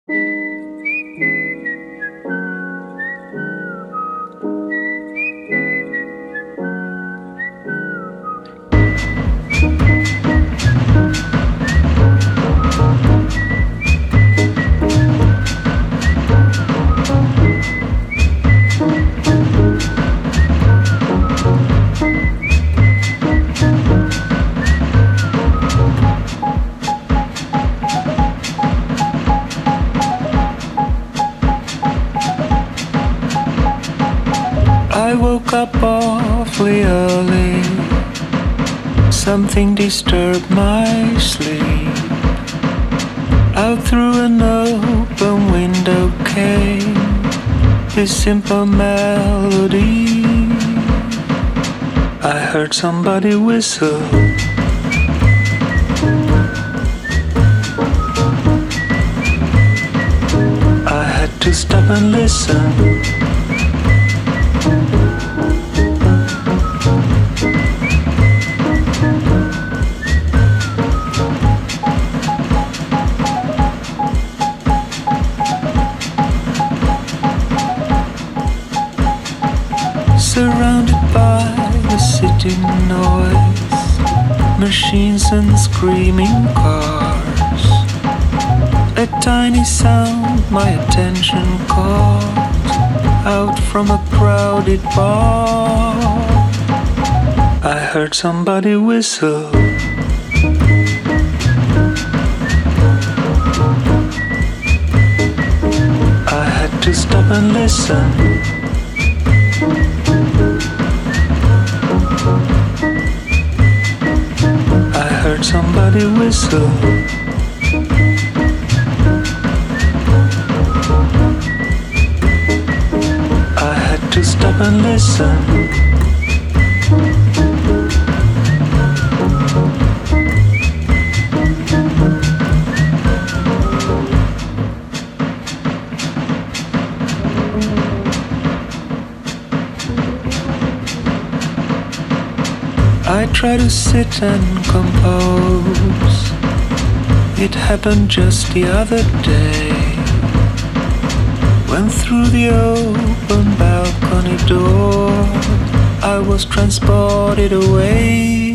I woke up awfully early. Something disturbed my sleep. Out through an open window came this simple melody. I heard somebody whistle. I had to stop and listen. Surrounded by the city noise, machines and screaming cars, a tiny sound my attention caught out from a crowded bar. I heard somebody whistle. I had to stop and listen. I heard somebody whistle. I had to stop and listen. I try to sit and compose. It happened just the other day, when through the open balcony door I was transported away.